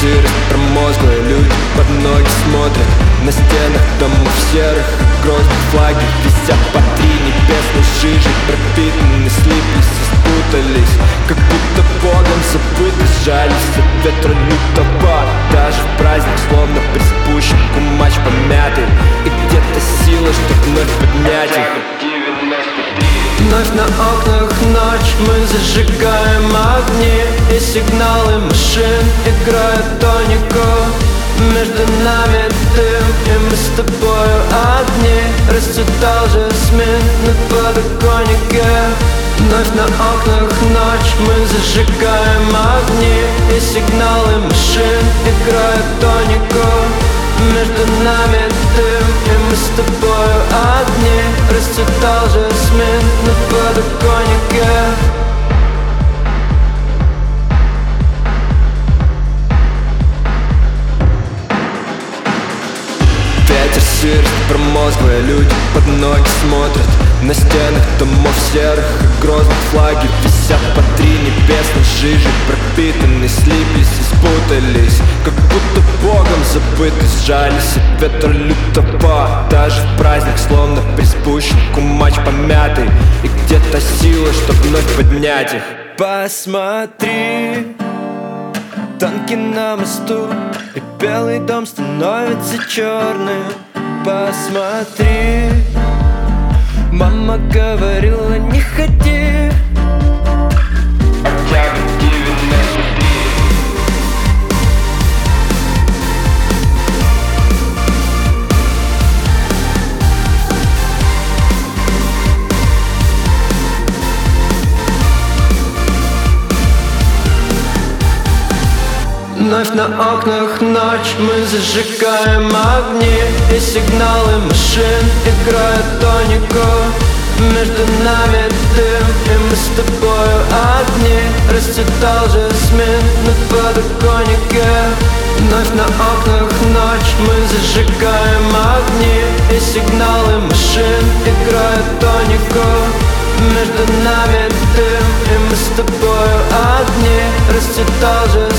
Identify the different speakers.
Speaker 1: сырость промозглая, люди под ноги смотрят. На стенах домов серых грозных флаги висят по три небесной жижи. Пропитаны, слиплись и спутались, как будто Богом забыты. Сжались от ветра лютого. Даже в праздник словно приспущен кумач помятый. И где-то сила, чтоб вновь поднять их.
Speaker 2: Вновь на окнах ночь, мы зажигаем огни, и сигналы машин играют тонику. Между нами дым, и мы с тобою одни. Расцветал жасмин на подоконнике. Вновь на окнах ночь, мы зажигаем огни, и сигналы машин играют тонику. Между нами дым, и мы с тобою одни. Расцветал жасмин на подоконнике.
Speaker 1: Ветер, сырость промозглая, люди под ноги смотрят. На стенах домов серых и грозных флаги висят по три небесной жижи. Пропитаны, слиплись и спутались, как будто Богом забыты. Сжались от ветра лютого. Даже в праздник словно приспущен кумач помятый. И где-то сила, чтоб вновь поднять их.
Speaker 2: Посмотри, танки на мосту, и белый дом становится черным. Посмотри, мама говорила, не ходи. Вновь на окнах ночь, мы зажигаем огни, и сигналы машин играют тонику. Между нами дым, и мы с тобою одни. Расцветал жасмин на подоконнике. Вновь на окнах ночь, мы зажигаем огни, и сигналы машин играют тонику. Между нами дым, и мы с тобою одни. Расцветал жасмин